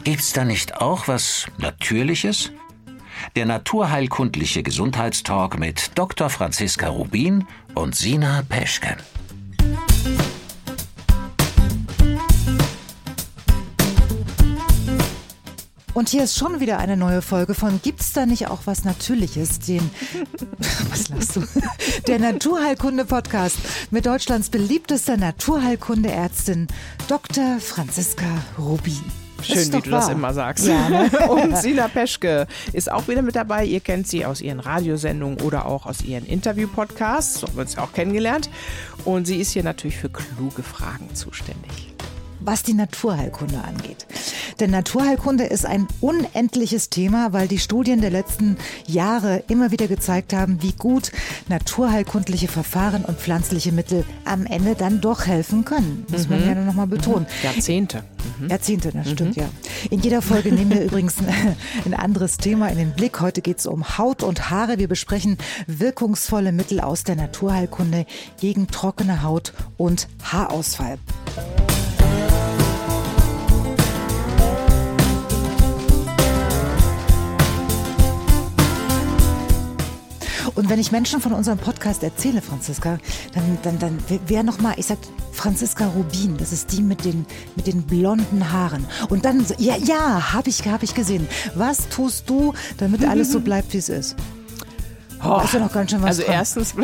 Gibt's da nicht auch was Natürliches? Der naturheilkundliche Gesundheitstalk mit Dr. Franziska Rubin und Sina Peschke. Und hier ist schon wieder eine neue Folge von Gibt's da nicht auch was Natürliches? Was lachst du? Der Naturheilkunde-Podcast mit Deutschlands beliebtester Naturheilkunde-Ärztin Dr. Franziska Rubin. Schön, wie du das immer sagst. Ja, ne? Und Sina Peschke ist auch wieder mit dabei. Ihr kennt sie aus ihren Radiosendungen oder auch aus ihren Interview-Podcasts. So haben wir uns ja auch kennengelernt. Und sie ist hier natürlich für kluge Fragen zuständig. Was die Naturheilkunde angeht. Denn Naturheilkunde ist ein unendliches Thema, weil die Studien der letzten Jahre immer wieder gezeigt haben, wie gut naturheilkundliche Verfahren und pflanzliche Mittel am Ende dann doch helfen können. Muss man gerne nochmal betonen. Jahrzehnte. Jahrzehnte, das stimmt, ja. In jeder Folge nehmen wir übrigens ein anderes Thema in den Blick. Heute geht es um Haut und Haare. Wir besprechen wirkungsvolle Mittel aus der Naturheilkunde gegen trockene Haut und Haarausfall. Und wenn ich Menschen von unserem Podcast erzähle, Franziska, dann wer nochmal, ich sag Franziska Rubin, das ist die mit den blonden Haaren. Und dann, hab ich gesehen. Was tust du, damit alles so bleibt, wie es ist? Da ist ja noch ganz schön was Also dran. erstens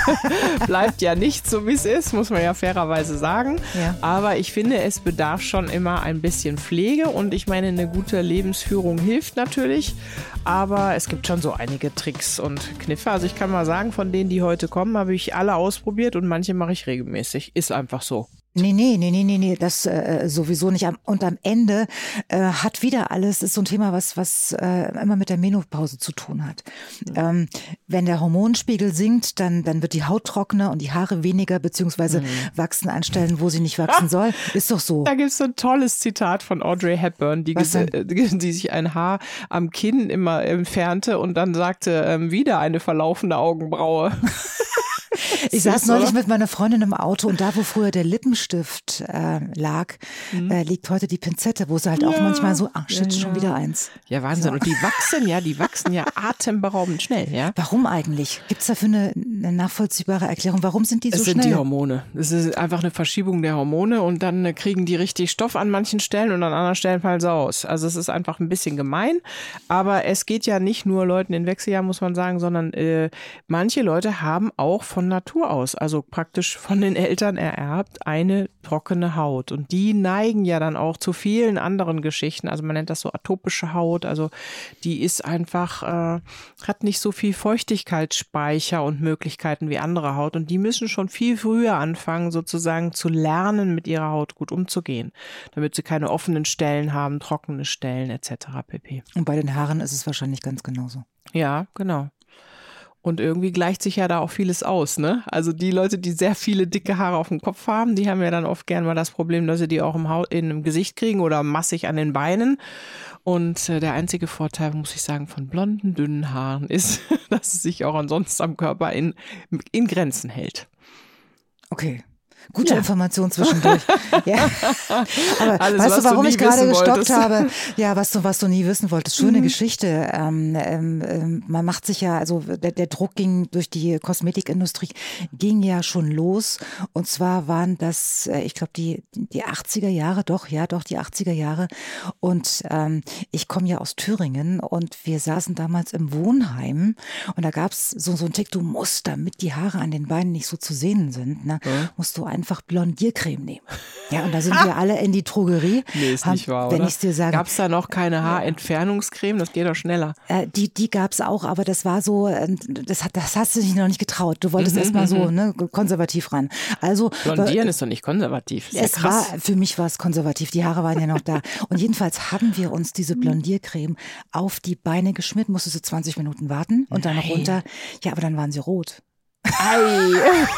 bleibt ja nicht so, wie es ist, muss man ja fairerweise sagen. Ja. Aber ich finde, es bedarf schon immer ein bisschen Pflege. Und ich meine, eine gute Lebensführung hilft natürlich. Aber es gibt schon so einige Tricks und Kniffe. Also ich kann mal sagen, von denen, die heute kommen, habe ich alle ausprobiert und manche mache ich regelmäßig. Ist einfach so. Nee, das sowieso nicht. Und am Ende hat wieder alles, ist so ein Thema, was immer mit der Menopause zu tun hat. Wenn der Hormonspiegel sinkt, dann wird die Haut trockener und die Haare weniger, beziehungsweise wachsen an Stellen, wo sie nicht wachsen soll. Ist doch so. Da gibt es so ein tolles Zitat von Audrey Hepburn, die sich ein Haar am Kinn immer entfernte und dann sagte, wieder eine verlaufende Augenbraue. Ich saß neulich mit meiner Freundin im Auto und da, wo früher der Lippenstift lag, liegt heute die Pinzette, wo sie halt auch manchmal so, schon wieder eins. Ja, Wahnsinn. So. Und die wachsen ja atemberaubend schnell, ja. Warum eigentlich? Gibt es dafür eine nachvollziehbare Erklärung? Warum sind die so schnell? Es sind die Hormone. Es ist einfach eine Verschiebung der Hormone und dann kriegen die richtig Stoff an manchen Stellen und an anderen Stellen fallen sie aus. Also es ist einfach ein bisschen gemein, aber es geht ja nicht nur Leuten in Wechseljahren, muss man sagen, sondern manche Leute haben auch von Natur aus, also praktisch von den Eltern ererbt, eine trockene Haut. Und die neigen ja dann auch zu vielen anderen Geschichten. Also man nennt das so atopische Haut. Also die ist einfach, hat nicht so viel Feuchtigkeitsspeicher und Möglichkeiten wie andere Haut. Und die müssen schon viel früher anfangen, sozusagen zu lernen, mit ihrer Haut gut umzugehen. Damit sie keine offenen Stellen haben, trockene Stellen etc. pp. Und bei den Haaren ist es wahrscheinlich ganz genauso. Ja, genau. Und irgendwie gleicht sich ja da auch vieles aus, ne? Also die Leute, die sehr viele dicke Haare auf dem Kopf haben, die haben ja dann oft gern mal das Problem, dass sie die auch im Gesicht kriegen oder massig an den Beinen. Und der einzige Vorteil, muss ich sagen, von blonden, dünnen Haaren ist, dass es sich auch ansonsten am Körper in Grenzen hält. Okay. Gute Information zwischendurch. Ja. Aber alles, weißt du, warum ich gerade gestockt wolltest. habe? Ja, was du nie wissen wolltest. Schöne Geschichte. Man macht sich ja, also der Druck ging durch die Kosmetikindustrie, ging ja schon los. Und zwar waren das, ich glaube, die 80er Jahre, die 80er Jahre. Und ich komme ja aus Thüringen und wir saßen damals im Wohnheim und da gab es so einen Tick, du musst, damit die Haare an den Beinen nicht so zu sehen sind, ne, musst du einfach Blondiercreme nehmen. Ja, und da sind wir alle in die Drogerie. Nee, ist nicht wahr, wenn oder? ich dir sage. Gab es da noch keine Haarentfernungscreme? Das geht doch schneller. Die gab es auch, aber das war so, das hast du dich noch nicht getraut. Du wolltest erst mal so konservativ ran. Also Blondieren ist doch nicht konservativ. Das ist ja krass. Für mich war es konservativ. Die Haare waren ja noch da. Und jedenfalls haben wir uns diese Blondiercreme auf die Beine geschmiert. Musstest du 20 Minuten warten und dann runter. Ja, aber dann waren sie rot. Ei.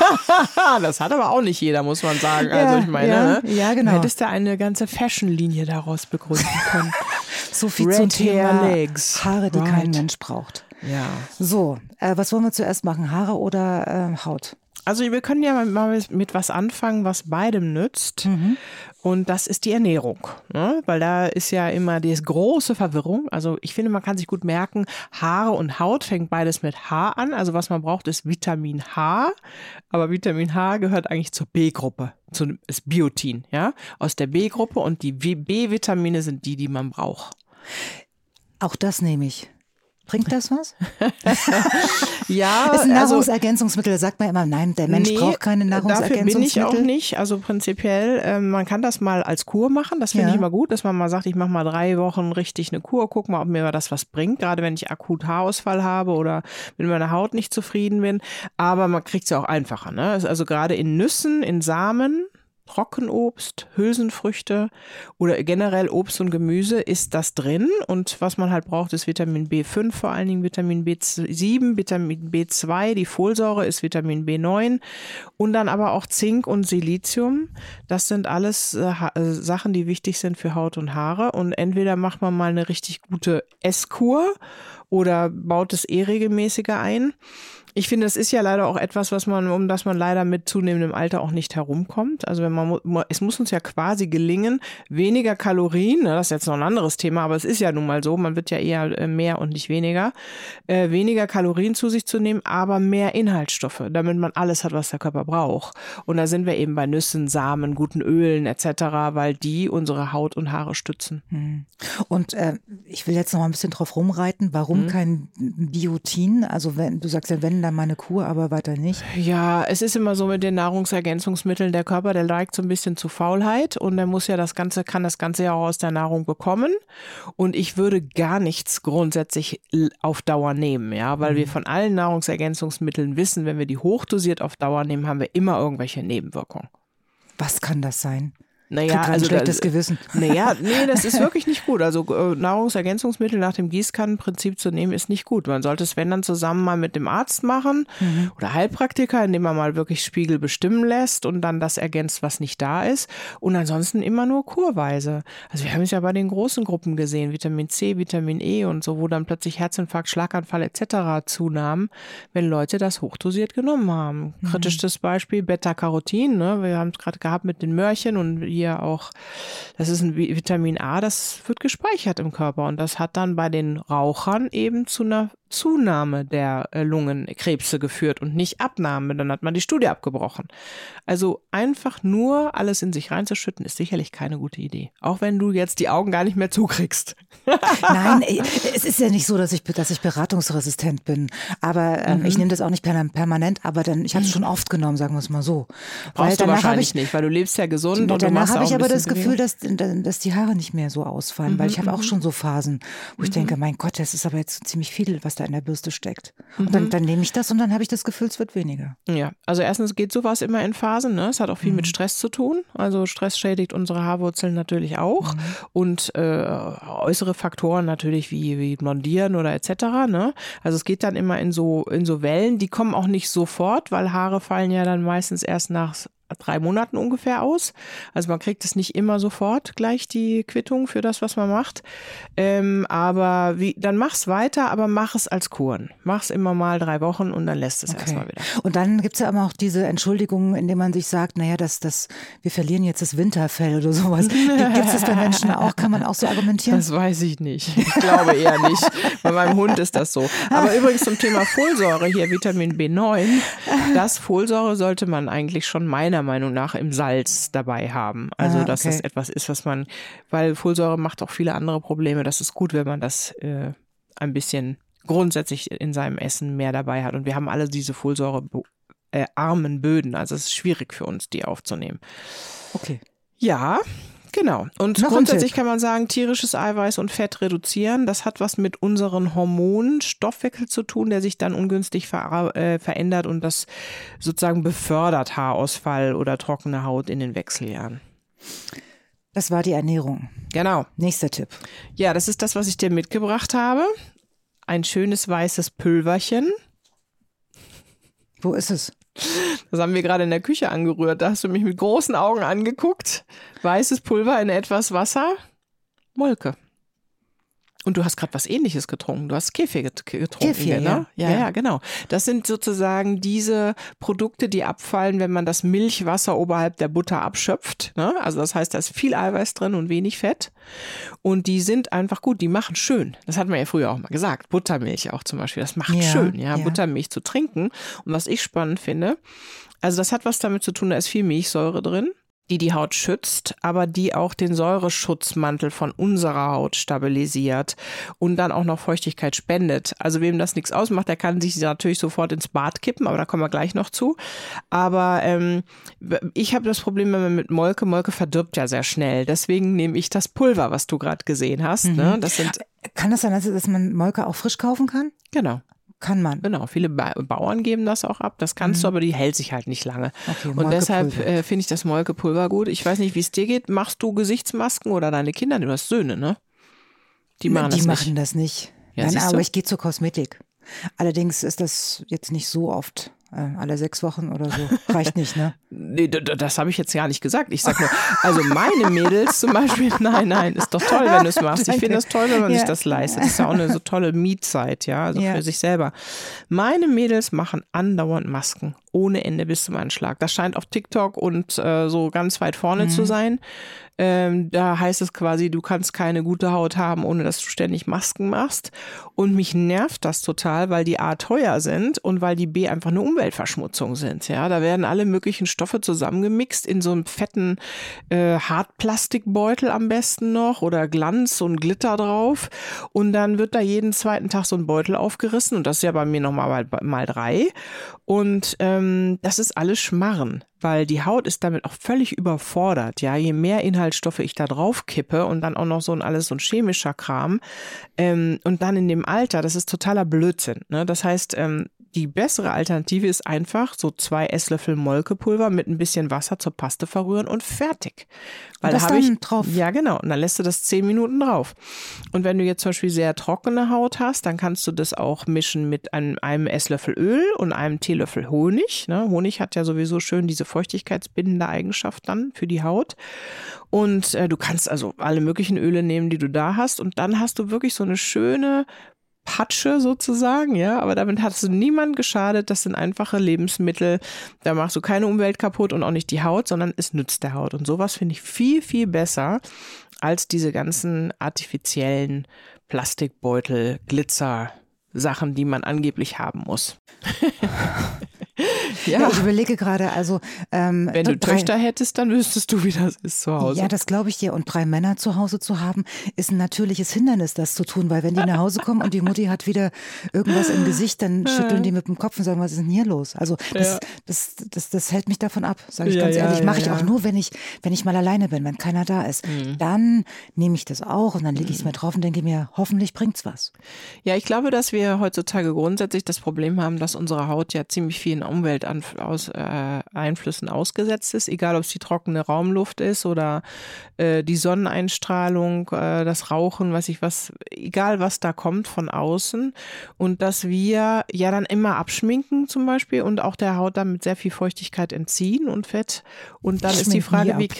Das hat aber auch nicht jeder, muss man sagen. Also ich meine, ja, genau. Du hättest da eine ganze Fashion-Linie daraus begründen können. So viel Red zum Thema Hair Legs. Haare, die kein Mensch braucht. Ja. So, was wollen wir zuerst machen? Haare oder Haut? Also wir können ja mal mit was anfangen, was beidem nützt. Und das ist die Ernährung, ne? Weil da ist ja immer die große Verwirrung. Also ich finde, man kann sich gut merken, Haare und Haut fängt beides mit H an. Also was man braucht, ist Vitamin H. Aber Vitamin H gehört eigentlich zur B-Gruppe, ist Biotin, ja, aus der B-Gruppe. Und die B-Vitamine sind die man braucht. Auch das nehme ich. Bringt das was? Ja, ist ein Nahrungsergänzungsmittel, da sagt man immer, nein, der Mensch braucht keine Nahrungsergänzungsmittel. Dafür bin ich auch nicht. Also prinzipiell, man kann das mal als Kur machen. Das finde ich immer gut, dass man mal sagt, ich mache mal 3 Wochen richtig eine Kur, guck mal, ob mir das was bringt. Gerade wenn ich akut Haarausfall habe oder mit meiner Haut nicht zufrieden bin. Aber man kriegt es ja auch einfacher, ne? Also gerade in Nüssen, in Samen, Trockenobst, Hülsenfrüchte oder generell Obst und Gemüse ist das drin. Und was man halt braucht, ist Vitamin B5, vor allen Dingen Vitamin B7, Vitamin B2, die Folsäure ist Vitamin B9 und dann aber auch Zink und Silizium. Das sind alles Sachen, die wichtig sind für Haut und Haare. Und entweder macht man mal eine richtig gute Esskur oder baut es regelmäßiger ein. Ich finde, das ist ja leider auch etwas, um das man leider mit zunehmendem Alter auch nicht herumkommt. Also es muss uns ja quasi gelingen, weniger Kalorien, das ist jetzt noch ein anderes Thema, aber es ist ja nun mal so, man wird ja eher mehr und nicht weniger Kalorien zu sich zu nehmen, aber mehr Inhaltsstoffe, damit man alles hat, was der Körper braucht. Und da sind wir eben bei Nüssen, Samen, guten Ölen etc., weil die unsere Haut und Haare stützen. Und ich will jetzt noch mal ein bisschen drauf rumreiten, warum kein Biotin? Also wenn du sagst ja, wenn dann meine Kur, aber weiter nicht. Ja, es ist immer so mit den Nahrungsergänzungsmitteln, der Körper, der neigt so ein bisschen zu Faulheit und der kann das Ganze ja auch aus der Nahrung bekommen. Und ich würde gar nichts grundsätzlich auf Dauer nehmen, ja, weil wir von allen Nahrungsergänzungsmitteln wissen, wenn wir die hochdosiert auf Dauer nehmen, haben wir immer irgendwelche Nebenwirkungen. Was kann das sein? Naja, also schlechtes Gewissen. Naja, nee, das ist wirklich nicht gut. Also Nahrungsergänzungsmittel nach dem Gießkannenprinzip zu nehmen, ist nicht gut. Man sollte es, wenn dann, zusammen mal mit dem Arzt machen oder Heilpraktiker, indem man mal wirklich Spiegel bestimmen lässt und dann das ergänzt, was nicht da ist. Und ansonsten immer nur kurweise. Also wir haben es ja bei den großen Gruppen gesehen, Vitamin C, Vitamin E und so, wo dann plötzlich Herzinfarkt, Schlaganfall etc. zunahmen, wenn Leute das hochdosiert genommen haben. Kritischstes Beispiel Beta-Carotin, ne? Wir haben es gerade gehabt mit den Möhrchen und hier auch, das ist ein Vitamin A, das wird gespeichert im Körper und das hat dann bei den Rauchern eben zu einer Zunahme der Lungenkrebse geführt und nicht Abnahme. Dann hat man die Studie abgebrochen. Also einfach nur alles in sich reinzuschütten, ist sicherlich keine gute Idee. Auch wenn du jetzt die Augen gar nicht mehr zukriegst. Nein, es ist ja nicht so, dass ich beratungsresistent bin. Aber ich nehme das auch nicht permanent, aber ich habe es schon oft genommen, sagen wir es mal so. Brauchst du wahrscheinlich nicht, weil du lebst ja gesund und danach habe ich aber das Gefühl, dass die Haare nicht mehr so ausfallen, weil ich habe auch schon so Phasen, wo ich denke, mein Gott, das ist aber jetzt ziemlich viel, was da in der Bürste steckt. Und dann nehme ich das und dann habe ich das Gefühl, es wird weniger. Ja, also erstens geht sowas immer in Phasen, ne? Es hat auch viel mit Stress zu tun. Also Stress schädigt unsere Haarwurzeln natürlich auch und äußere Faktoren natürlich wie Blondieren oder etc. Ne? Also es geht dann immer in so Wellen, die kommen auch nicht sofort, weil Haare fallen ja dann meistens erst nach 3 Monaten ungefähr aus. Also man kriegt es nicht immer sofort gleich die Quittung für das, was man macht. Aber dann mach's weiter, aber mach es als Kuren. Mach's immer mal 3 Wochen und dann lässt es erstmal wieder. Und dann gibt's ja immer auch diese Entschuldigungen, indem man sich sagt, naja, wir verlieren jetzt das Winterfell oder sowas. Gibt's das bei Menschen auch? Kann man auch so argumentieren? Das weiß ich nicht. Ich glaube eher nicht. Bei meinem Hund ist das so. Aber übrigens zum Thema Folsäure, hier Vitamin B9, das Folsäure sollte man eigentlich schon meiner Meinung nach im Salz dabei haben. Also dass das etwas ist, weil Folsäure macht auch viele andere Probleme. Das ist gut, wenn man das ein bisschen grundsätzlich in seinem Essen mehr dabei hat. Und wir haben alle diese folsäurearmen Böden. Also es ist schwierig für uns, die aufzunehmen. Okay. Ja, genau. Und noch grundsätzlich kann man sagen, tierisches Eiweiß und Fett reduzieren. Das hat was mit unseren Hormonen, Stoffwechsel zu tun, der sich dann ungünstig verändert und das sozusagen befördert Haarausfall oder trockene Haut in den Wechseljahren. Das war die Ernährung. Genau. Nächster Tipp. Ja, das ist das, was ich dir mitgebracht habe. Ein schönes weißes Pülverchen. Wo ist es? Das haben wir gerade in der Küche angerührt. Da hast du mich mit großen Augen angeguckt. Weißes Pulver in etwas Wasser. Molke. Und du hast gerade was Ähnliches getrunken. Du hast Kefir getrunken. Kefir, ne? ja. Ja, genau. Das sind sozusagen diese Produkte, die abfallen, wenn man das Milchwasser oberhalb der Butter abschöpft. Ne? Also das heißt, da ist viel Eiweiß drin und wenig Fett. Und die sind einfach gut, die machen schön. Das hat man ja früher auch mal gesagt. Buttermilch auch zum Beispiel, das macht schön, ja, Buttermilch zu trinken. Und was ich spannend finde, also das hat was damit zu tun, da ist viel Milchsäure drin, die Haut schützt, aber die auch den Säureschutzmantel von unserer Haut stabilisiert und dann auch noch Feuchtigkeit spendet. Also wem das nichts ausmacht, der kann sich natürlich sofort ins Bad kippen, aber da kommen wir gleich noch zu. Aber ich habe das Problem, wenn man mit Molke verdirbt ja sehr schnell. Deswegen nehme ich das Pulver, was du gerade gesehen hast. Ne? Das sind Kann das sein, dass man Molke auch frisch kaufen kann? Genau. Kann man. Genau, viele Bauern geben das auch ab. Das kannst du, aber die hält sich halt nicht lange. Okay, und deshalb finde ich das Molkepulver gut. Ich weiß nicht, wie es dir geht. Machst du Gesichtsmasken oder deine Kinder? Du hast Söhne, ne? Die machen das nicht. Ja, Nein, aber ich gehe zur Kosmetik. Allerdings ist das jetzt nicht so oft. Alle 6 Wochen oder so. Reicht nicht, ne? Nee, das habe ich jetzt gar nicht gesagt. Ich sag nur, also meine Mädels zum Beispiel, nein, ist doch toll, wenn du es machst. Ich finde das toll, wenn man sich das leistet. Das ist ja auch eine so tolle Me-Zeit, ja, also für sich selber. Meine Mädels machen andauernd Masken. Ohne Ende bis zum Anschlag. Das scheint auf TikTok und so ganz weit vorne zu sein. Da heißt es quasi, du kannst keine gute Haut haben, ohne dass du ständig Masken machst. Und mich nervt das total, weil die A teuer sind und weil die B einfach eine Umweltverschmutzung sind. Ja, da werden alle möglichen Stoffe zusammengemixt in so einem fetten Hartplastikbeutel am besten noch oder Glanz und Glitter drauf. Und dann wird da jeden zweiten Tag so ein Beutel aufgerissen und das ist ja bei mir nochmal mal 3. Und das ist alles Schmarren, weil die Haut ist damit auch völlig überfordert. Ja, je mehr Inhaltsstoffe ich da drauf kippe und dann auch noch so ein chemischer Kram und dann in dem Alter, das ist totaler Blödsinn. Ne? Das heißt, die bessere Alternative ist einfach so 2 Esslöffel Molkepulver mit ein bisschen Wasser zur Paste verrühren und fertig. Weil das dann drauf? Ja, genau. Und dann lässt du das 10 Minuten drauf. Und wenn du jetzt zum Beispiel sehr trockene Haut hast, dann kannst du das auch mischen mit einem Esslöffel Öl und einem Teelöffel Honig. Ne? Honig hat ja sowieso schön diese feuchtigkeitsbindende Eigenschaft dann für die Haut. Und du kannst also alle möglichen Öle nehmen, die du da hast. Und dann hast du wirklich so eine schöne Patsche sozusagen, ja, aber damit hast du niemandem geschadet, das sind einfache Lebensmittel, da machst du keine Umwelt kaputt und auch nicht die Haut, sondern es nützt der Haut und sowas finde ich viel, viel besser als diese ganzen artifiziellen Plastikbeutel, Glitzer, Sachen, die man angeblich haben muss. Ja, ich überlege gerade, also wenn du Töchter hättest, dann wüsstest du, wie das ist zu Hause. Ja, das glaube ich dir. Und 3 Männer zu Hause zu haben, ist ein natürliches Hindernis, das zu tun. Weil wenn die nach Hause kommen und die Mutti hat wieder irgendwas im Gesicht, dann schütteln die mit dem Kopf und sagen, was ist denn hier los? Also das hält mich davon ab, sage ich ganz ehrlich. Mache ich auch nur, wenn ich mal alleine bin, wenn keiner da ist. Dann nehme ich das auch und dann lege ich es mir drauf und denke mir, hoffentlich bringt's was. Ja, ich glaube, dass wir heutzutage grundsätzlich das Problem haben, dass unsere Haut ja ziemlich vielen Umwelteinflüssen ausgesetzt ist, egal ob es die trockene Raumluft ist oder die Sonneneinstrahlung, das Rauchen, egal was da kommt von außen und dass wir ja dann immer abschminken zum Beispiel und auch der Haut damit sehr viel Feuchtigkeit entziehen und Fett und dann ist die Frage, wie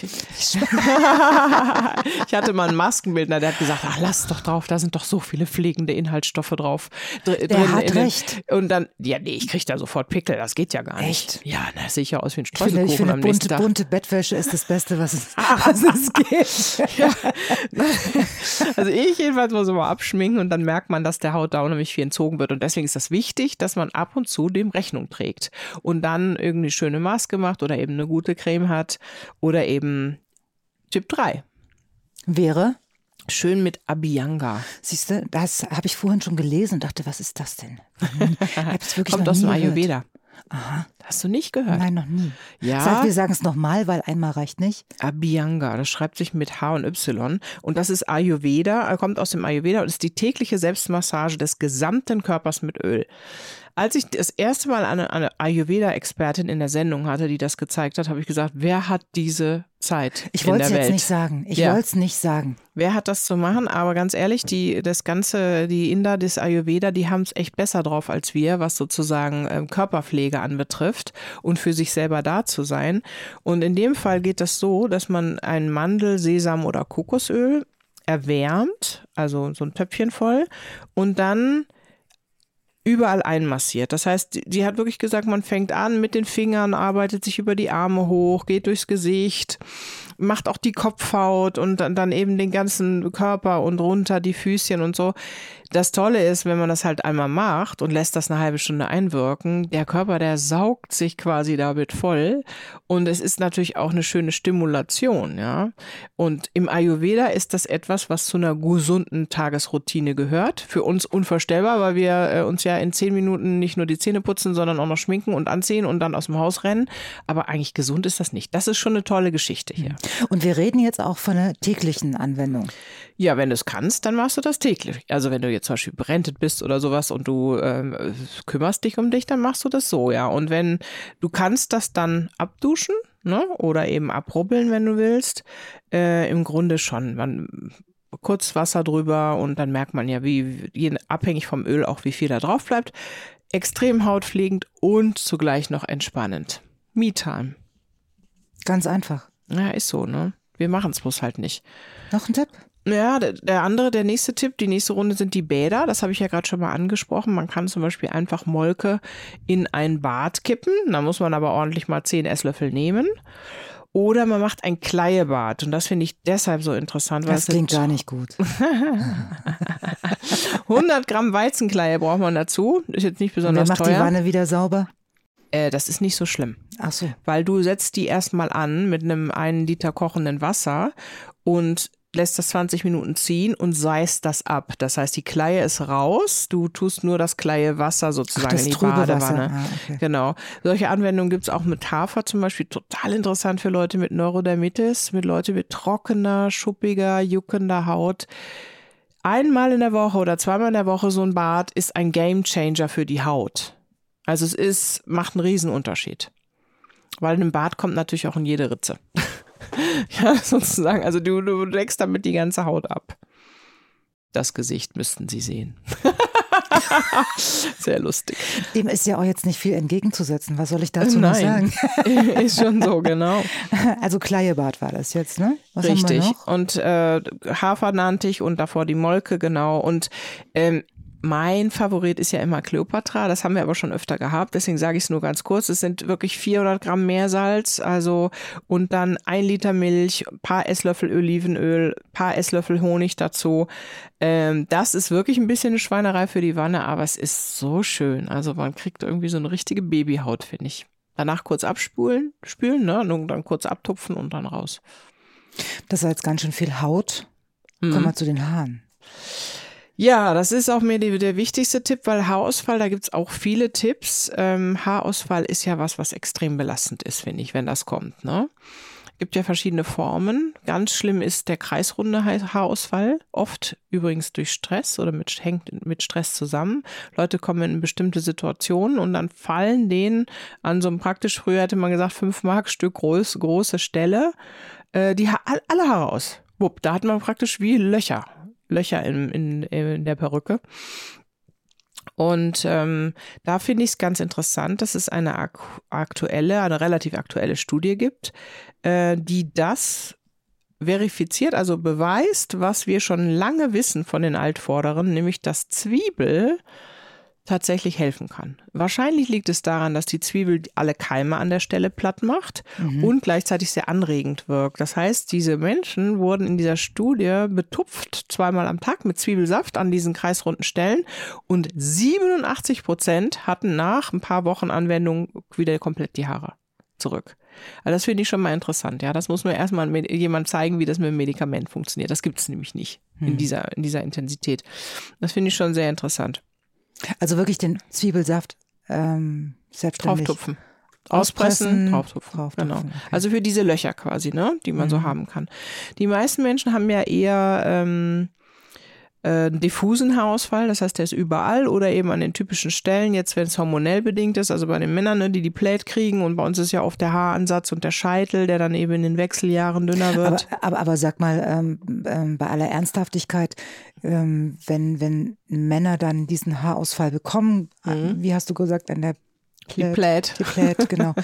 ich hatte mal einen Maskenbildner, der hat gesagt, ach lass doch drauf, da sind doch so viele pflegende Inhaltsstoffe drauf drin. Der hat recht. Und dann, ich kriege da sofort Pickel, das geht ja gar nicht. Echt? Ja, das sehe ich ja aus wie ein Streuselkuchen ich finde am nächsten Tag. bunte Bettwäsche ist das Beste, was es geht. Ja. Also ich jedenfalls muss immer abschminken und dann merkt man, dass der Haut da unheimlich viel entzogen wird und deswegen ist das wichtig, dass man ab und zu dem Rechnung trägt und dann irgendwie eine schöne Maske macht oder eben eine gute Creme hat oder eben Tipp 3. Wäre? Schön mit Abhyanga. Siehst du, das habe ich vorhin schon gelesen und dachte, was ist das denn? Kommt aus dem Ayurveda. Aha. Hast du nicht gehört? Nein, noch nie. Ja. Wir sagen es nochmal, weil einmal reicht nicht. Abhyanga, das schreibt sich mit H und Y und das ist Ayurveda, kommt aus dem Ayurveda und ist die tägliche Selbstmassage des gesamten Körpers mit Öl. Als ich das erste Mal eine Ayurveda-Expertin in der Sendung hatte, die das gezeigt hat, habe ich gesagt, wer hat diese Zeit Ich in wollte der es Welt? jetzt nicht sagen. Ich wollte es nicht sagen. Wer hat das zu machen? Aber ganz ehrlich, die Inder des Ayurveda, die haben es echt besser drauf als wir, was sozusagen Körperpflege anbetrifft und für sich selber da zu sein. Und in dem Fall geht das so, dass man ein Mandel-, Sesam- oder Kokosöl erwärmt, also so ein Töpfchen voll, und dann überall einmassiert. Das heißt, sie hat wirklich gesagt, man fängt an mit den Fingern, arbeitet sich über die Arme hoch, geht durchs Gesicht, macht auch die Kopfhaut und dann eben den ganzen Körper und runter die Füßchen und so. Das Tolle ist, wenn man das halt einmal macht und lässt das eine halbe Stunde einwirken, der Körper, der saugt sich quasi damit voll und es ist natürlich auch eine schöne Stimulation, ja. Und im Ayurveda ist das etwas, was zu einer gesunden Tagesroutine gehört. Für uns unvorstellbar, weil wir uns ja in 10 Minuten nicht nur die Zähne putzen, sondern auch noch schminken und anziehen und dann aus dem Haus rennen. Aber eigentlich gesund ist das nicht. Das ist schon eine tolle Geschichte hier. Und wir reden jetzt auch von einer täglichen Anwendung. Ja, wenn du es kannst, dann machst du das täglich. Also wenn du jetzt zum Beispiel berentet bist oder sowas und du kümmerst dich um dich, dann machst du das so, ja. Und wenn du kannst das dann abduschen, ne, oder eben abrubbeln, wenn du willst, im Grunde schon. Kurz Wasser drüber und dann merkt man ja, abhängig vom Öl auch, wie viel da drauf bleibt. Extrem hautpflegend und zugleich noch entspannend. Me-Time. Ganz einfach. Ja, ist so, ne? Wir machen es bloß halt nicht. Noch ein Tipp? Ja, der nächste Tipp, die nächste Runde sind die Bäder. Das habe ich ja gerade schon mal angesprochen. Man kann zum Beispiel einfach Molke in ein Bad kippen. Da muss man aber ordentlich mal 10 Esslöffel nehmen. Oder man macht ein Kleiebad. Und das finde ich deshalb so interessant. Weil das klingt gar nicht gut. 100 Gramm Weizenkleie braucht man dazu. Ist jetzt nicht besonders teuer. Wer macht die Wanne wieder sauber? Das ist nicht so schlimm. Ach so. Weil du setzt die erstmal an mit einem 1 Liter kochenden Wasser und lässt das 20 Minuten ziehen und seist das ab. Das heißt, die Kleie ist raus, du tust nur das Kleiewasser sozusagen in die Badewanne. Okay. Genau. Solche Anwendungen gibt es auch mit Hafer zum Beispiel. Total interessant für Leute mit Neurodermitis, mit Leuten mit trockener, schuppiger, juckender Haut. Einmal in der Woche oder zweimal in der Woche so ein Bad ist ein Gamechanger für die Haut. Also macht einen Riesenunterschied. Weil ein Bad kommt natürlich auch in jede Ritze. Ja, sozusagen. Also du leckst damit die ganze Haut ab. Das Gesicht müssten Sie sehen. Sehr lustig. Dem ist ja auch jetzt nicht viel entgegenzusetzen. Was soll ich dazu noch sagen? Ist schon so, genau. Also Kleiebad war das jetzt, ne? Was richtig. Haben wir noch? Und Hafer nannte ich und davor die Molke, genau. Und mein Favorit ist ja immer Kleopatra, das haben wir aber schon öfter gehabt, deswegen sage ich es nur ganz kurz. Es sind wirklich 400 Gramm Meersalz, und dann 1 Liter Milch, paar Esslöffel Olivenöl, paar Esslöffel Honig dazu. Das ist wirklich ein bisschen eine Schweinerei für die Wanne, aber es ist so schön. Also man kriegt irgendwie so eine richtige Babyhaut, finde ich. Danach kurz spülen, ne, und dann kurz abtupfen und dann raus. Das war jetzt ganz schön viel Haut. Kommen wir zu den Haaren. Ja, das ist auch mir der wichtigste Tipp, weil Haarausfall, da gibt's auch viele Tipps. Haarausfall ist ja was extrem belastend ist, finde ich, wenn das kommt, ne? Gibt ja verschiedene Formen. Ganz schlimm ist der kreisrunde Haarausfall. Oft übrigens durch Stress oder hängt mit Stress zusammen. Leute kommen in bestimmte Situationen und dann fallen denen an so einem praktisch, früher hätte man gesagt, 5 Markstück große Stelle, alle Haare aus. Wupp, da hat man praktisch wie Löcher in der Perücke. Und da finde ich es ganz interessant, dass es eine relativ aktuelle Studie gibt, die das verifiziert, also beweist, was wir schon lange wissen von den Altvorderen, nämlich dass Zwiebel tatsächlich helfen kann. Wahrscheinlich liegt es daran, dass die Zwiebel alle Keime an der Stelle platt macht und gleichzeitig sehr anregend wirkt. Das heißt, diese Menschen wurden in dieser Studie betupft 2-mal am Tag mit Zwiebelsaft an diesen kreisrunden Stellen und 87% hatten nach ein paar Wochen Anwendung wieder komplett die Haare zurück. Also das finde ich schon mal interessant. Ja, das muss mir erstmal jemand zeigen, wie das mit dem Medikament funktioniert. Das gibt es nämlich nicht in dieser Intensität. Das finde ich schon sehr interessant. Also wirklich den Zwiebelsaft selbstständig drauftupfen. Auspressen, drauftupfen. Genau. Okay. Also für diese Löcher quasi, ne, die man so haben kann. Die meisten Menschen haben ja eher diffusen Haarausfall, das heißt, der ist überall oder eben an den typischen Stellen, jetzt wenn es hormonell bedingt ist, also bei den Männern, ne, die Plate kriegen und bei uns ist ja oft der Haaransatz und der Scheitel, der dann eben in den Wechseljahren dünner wird. Aber sag mal, bei aller Ernsthaftigkeit, wenn Männer dann diesen Haarausfall bekommen, wie hast du gesagt, an der Plate. Die Plate, genau.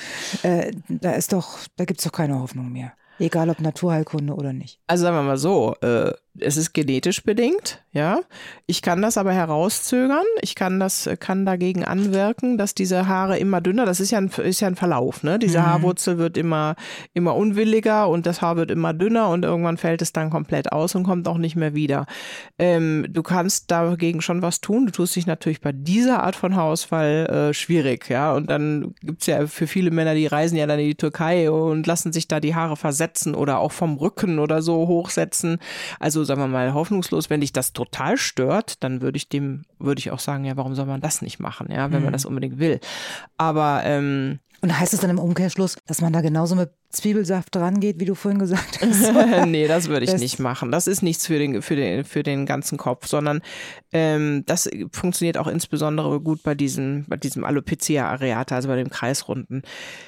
Da gibt's doch keine Hoffnung mehr. Egal ob Naturheilkunde oder nicht. Also sagen wir mal so, Es ist genetisch bedingt, ja. Ich kann das aber herauszögern. Ich kann dagegen anwirken, dass diese Haare immer dünner, das ist ja ein Verlauf, ne? Diese Haarwurzel wird immer unwilliger und das Haar wird immer dünner und irgendwann fällt es dann komplett aus und kommt auch nicht mehr wieder. Du kannst dagegen schon was tun. Du tust dich natürlich bei dieser Art von Haarausfall schwierig, ja. Und dann gibt's ja für viele Männer, die reisen ja dann in die Türkei und lassen sich da die Haare versetzen oder auch vom Rücken oder so hochsetzen. Also sagen wir mal hoffnungslos, wenn dich das total stört, dann würde ich auch sagen, ja, warum soll man das nicht machen, ja, wenn man das unbedingt will. Aber und heißt es dann im Umkehrschluss, dass man da genauso mit Zwiebelsaft rangeht, wie du vorhin gesagt hast? Nee, das würde ich nicht machen. Das ist nichts für den ganzen Kopf, sondern das funktioniert auch insbesondere gut bei diesem Alopecia areata, also bei dem Kreisrunden.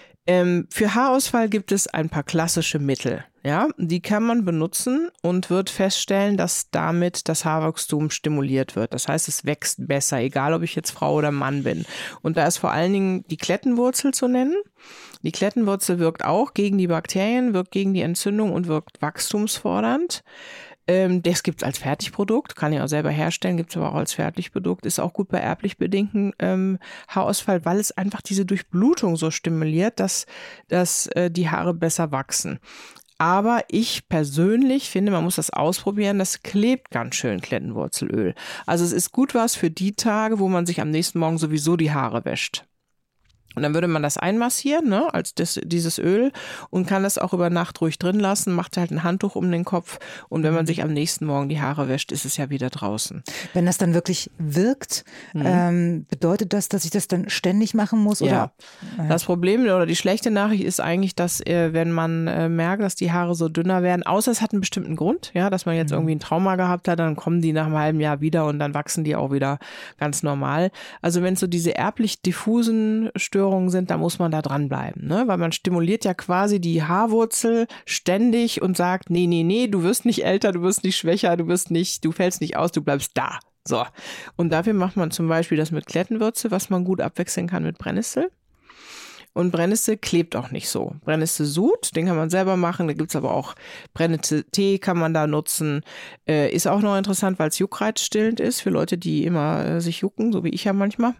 Für Haarausfall gibt es ein paar klassische Mittel. Ja, die kann man benutzen und wird feststellen, dass damit das Haarwachstum stimuliert wird. Das heißt, es wächst besser, egal ob ich jetzt Frau oder Mann bin. Und da ist vor allen Dingen die Klettenwurzel zu nennen. Die Klettenwurzel wirkt auch gegen die Bakterien, wirkt gegen die Entzündung und wirkt wachstumsfordernd. Das gibt's als Fertigprodukt, kann ich auch selber herstellen, gibt's aber auch als Fertigprodukt, ist auch gut bei erblich bedingten Haarausfall, weil es einfach diese Durchblutung so stimuliert, dass die Haare besser wachsen. Aber ich persönlich finde, man muss das ausprobieren, das klebt ganz schön, Klettenwurzelöl. Also es ist gut was für die Tage, wo man sich am nächsten Morgen sowieso die Haare wäscht. Und dann würde man das einmassieren, ne, als dieses Öl und kann das auch über Nacht ruhig drin lassen, macht halt ein Handtuch um den Kopf und wenn man sich am nächsten Morgen die Haare wäscht, ist es ja wieder draußen. Wenn das dann wirklich wirkt, bedeutet das, dass ich das dann ständig machen muss? Oder? Ja, das Problem oder die schlechte Nachricht ist eigentlich, dass wenn man merkt, dass die Haare so dünner werden, außer es hat einen bestimmten Grund, ja, dass man jetzt irgendwie ein Trauma gehabt hat, dann kommen die nach einem halben Jahr wieder und dann wachsen die auch wieder ganz normal. Also wenn es so diese erblich diffusen Störungen sind, da muss man da dranbleiben, ne? Weil man stimuliert ja quasi die Haarwurzel ständig und sagt, nee, du wirst nicht älter, du wirst nicht schwächer, du fällst nicht aus, du bleibst da. So. Und dafür macht man zum Beispiel das mit Klettenwurzel, was man gut abwechseln kann mit Brennnessel. Und Brennnessel klebt auch nicht so. Brennnesselsud, den kann man selber machen, da gibt's aber auch Brennnesseltee kann man da nutzen. Ist auch noch interessant, weil es juckreizstillend ist für Leute, die immer sich jucken, so wie ich ja manchmal.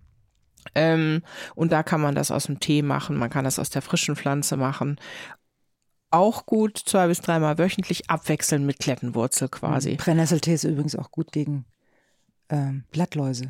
Und da kann man das aus dem Tee machen, man kann das aus der frischen Pflanze machen. Auch gut 2 bis 3 Mal wöchentlich abwechseln mit Klettenwurzel quasi. Brennnesseltee ist übrigens auch gut gegen Blattläuse.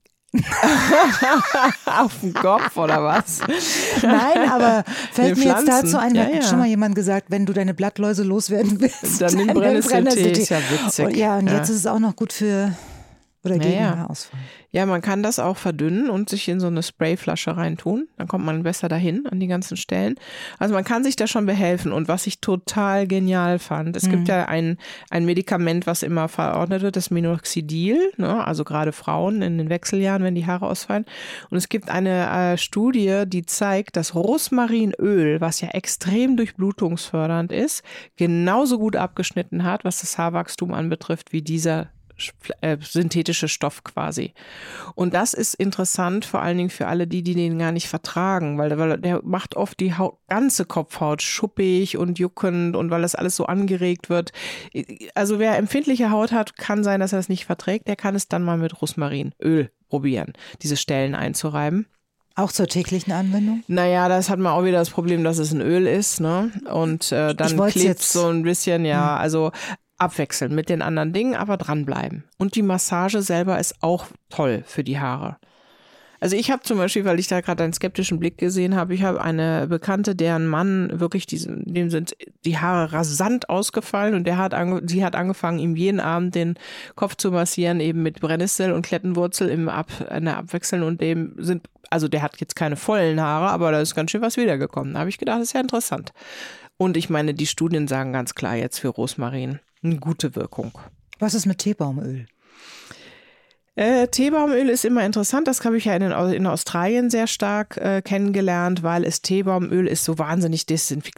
Auf den Kopf oder was? Nein, aber fällt mir jetzt dazu ein, ja, hat schon mal jemand gesagt, wenn du deine Blattläuse loswerden willst, dann nimm Brennnesseltee, ist ja witzig. Und jetzt ist es auch noch gut für oder gegen Haarausfall. Ja, man kann das auch verdünnen und sich in so eine Sprayflasche reintun. Dann kommt man besser dahin an die ganzen Stellen. Also man kann sich da schon behelfen. Und was ich total genial fand, es gibt ja ein Medikament, was immer verordnet wird, das Minoxidil, ne? Also gerade Frauen in den Wechseljahren, wenn die Haare ausfallen. Und es gibt eine Studie, die zeigt, dass Rosmarinöl, was ja extrem durchblutungsfördernd ist, genauso gut abgeschnitten hat, was das Haarwachstum anbetrifft, wie dieser synthetische Stoff quasi. Und das ist interessant, vor allen Dingen für alle die den gar nicht vertragen, weil der macht oft die ganze Kopfhaut schuppig und juckend und weil das alles so angeregt wird. Also wer empfindliche Haut hat, kann sein, dass er es nicht verträgt, der kann es dann mal mit Rosmarinöl probieren, diese Stellen einzureiben. Auch zur täglichen Anwendung? Naja, das hat man auch wieder das Problem, dass es ein Öl ist, ne? Und dann klebt so ein bisschen, also abwechseln mit den anderen Dingen, aber dranbleiben. Und die Massage selber ist auch toll für die Haare. Also ich habe zum Beispiel, weil ich da gerade einen skeptischen Blick gesehen habe, ich habe eine Bekannte, deren Mann wirklich, dem sind die Haare rasant ausgefallen und sie hat angefangen, ihm jeden Abend den Kopf zu massieren, eben mit Brennnessel und Klettenwurzel in der Abwechseln und der hat jetzt keine vollen Haare, aber da ist ganz schön was wiedergekommen. Da habe ich gedacht, das ist ja interessant. Und ich meine, die Studien sagen ganz klar jetzt für Rosmarin eine gute Wirkung. Was ist mit Teebaumöl? Teebaumöl ist immer interessant. Das habe ich ja in Australien sehr stark kennengelernt, weil Teebaumöl ist so wahnsinnig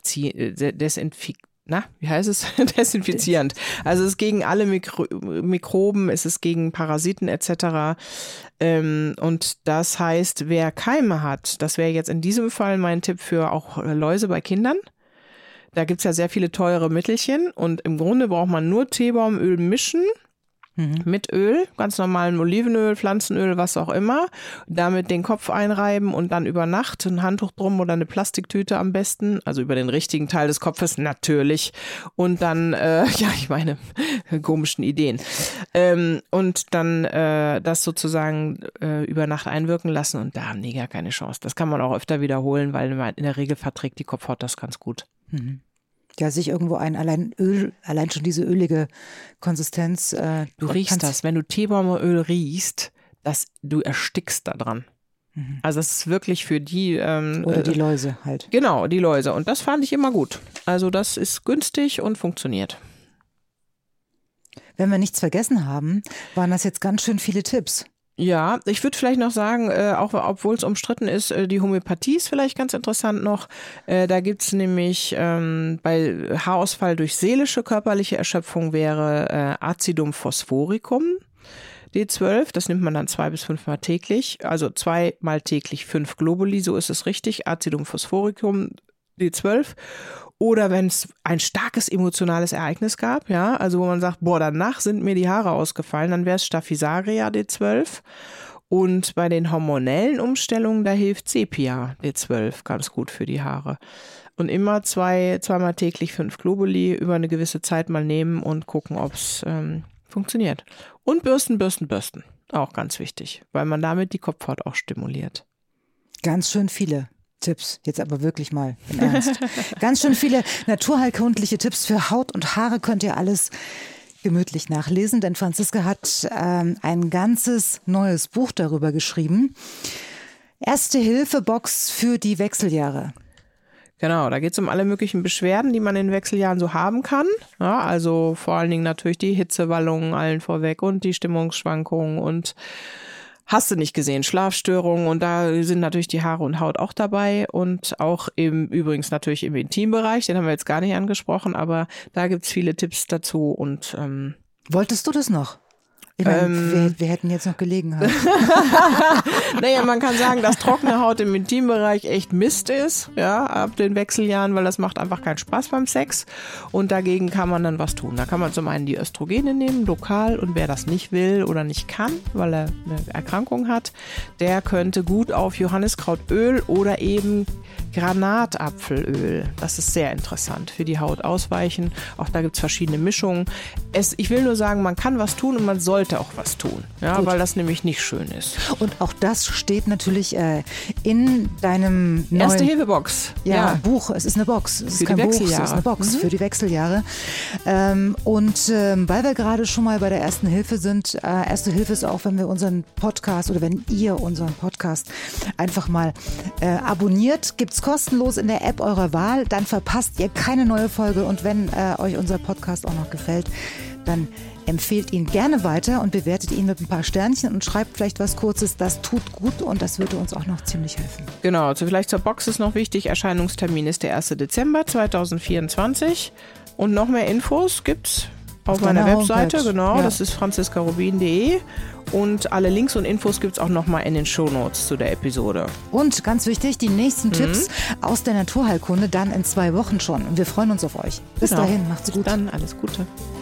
desinfizierend. Also es ist gegen alle Mikroben, es ist gegen Parasiten etc. Und das heißt, wer Keime hat, das wäre jetzt in diesem Fall mein Tipp für auch Läuse bei Kindern, Da gibt's ja sehr viele teure Mittelchen und im Grunde braucht man nur Teebaumöl mischen mit Öl, ganz normalen Olivenöl, Pflanzenöl, was auch immer. Damit den Kopf einreiben und dann über Nacht ein Handtuch drum oder eine Plastiktüte am besten, also über den richtigen Teil des Kopfes natürlich. Und dann, komischen Ideen. Und dann das sozusagen über Nacht einwirken lassen und da haben die gar keine Chance. Das kann man auch öfter wiederholen, weil in der Regel verträgt die Kopfhaut das ganz gut. Ja, sich irgendwo allein schon diese ölige Konsistenz. Du riechst das, wenn du Teebaumöl riechst, du erstickst da dran. Also das ist wirklich für die... Oder die Läuse halt. Genau, die Läuse. Und das fand ich immer gut. Also das ist günstig und funktioniert. Wenn wir nichts vergessen haben, waren das jetzt ganz schön viele Tipps. Ja, ich würde vielleicht noch sagen, auch obwohl es umstritten ist, die Homöopathie ist vielleicht ganz interessant noch. Da gibt's nämlich bei Haarausfall durch seelische körperliche Erschöpfung wäre Acidum phosphoricum D12. Das nimmt man dann 2 bis 5 Mal täglich. Also 2-mal täglich 5 Globuli, so ist es richtig. Acidum phosphoricum D12. Oder wenn es ein starkes emotionales Ereignis gab, ja, also wo man sagt, danach sind mir die Haare ausgefallen, dann wäre es Staphysaria D12. Und bei den hormonellen Umstellungen, da hilft Sepia D12 ganz gut für die Haare. Und immer 2-mal täglich 5 Globuli über eine gewisse Zeit mal nehmen und gucken, ob es funktioniert. Und bürsten. Auch ganz wichtig, weil man damit die Kopfhaut auch stimuliert. Ganz schön viele Tipps, jetzt aber wirklich mal im Ernst. Ganz schön viele naturheilkundliche Tipps für Haut und Haare könnt ihr alles gemütlich nachlesen, denn Franziska hat ein ganzes neues Buch darüber geschrieben. Erste-Hilfe-Box für die Wechseljahre. Genau, da geht es um alle möglichen Beschwerden, die man in den Wechseljahren so haben kann. Ja, also vor allen Dingen natürlich die Hitzewallungen allen vorweg und die Stimmungsschwankungen und hast du nicht gesehen, Schlafstörungen, und da sind natürlich die Haare und Haut auch dabei und auch übrigens natürlich im Intimbereich, den haben wir jetzt gar nicht angesprochen, aber da gibt's viele Tipps dazu und wolltest du das noch? Ich meine, wir hätten jetzt noch Gelegenheit. Naja, man kann sagen, dass trockene Haut im Intimbereich echt Mist ist, ja, ab den Wechseljahren, weil das macht einfach keinen Spaß beim Sex und dagegen kann man dann was tun. Da kann man zum einen die Östrogene nehmen, lokal, und wer das nicht will oder nicht kann, weil er eine Erkrankung hat, der könnte gut auf Johanniskrautöl oder eben Granatapfelöl, das ist sehr interessant, für die Haut ausweichen. Auch da gibt's verschiedene Mischungen. Ich will nur sagen, man kann was tun und man sollte auch was tun, ja, weil das nämlich nicht schön ist. Und auch das steht natürlich in deinem neuen Erste-Hilfe-Box. Ja, Buch. Es ist eine Box. Es ist kein Buch, es ist eine Box für die Wechseljahre. Weil wir gerade schon mal bei der Ersten Hilfe sind, Erste Hilfe ist auch, wenn wir unseren Podcast oder wenn ihr unseren Podcast einfach mal abonniert, gibt's kostenlos in der App eurer Wahl, dann verpasst ihr keine neue Folge, und wenn euch unser Podcast auch noch gefällt, dann empfehlt ihn gerne weiter und bewertet ihn mit ein paar Sternchen und schreibt vielleicht was Kurzes. Das tut gut und das würde uns auch noch ziemlich helfen. Genau, also vielleicht zur Box ist noch wichtig, Erscheinungstermin ist der 1. Dezember 2024 und noch mehr Infos gibt's auf meiner Webseite, genau, ja. Das ist franziskarubin.de und alle Links und Infos gibt's auch nochmal in den Shownotes zu der Episode. Und ganz wichtig, die nächsten Tipps aus der Naturheilkunde dann in 2 Wochen schon und wir freuen uns auf euch. Bis dahin, macht's gut. Bis dann, alles Gute.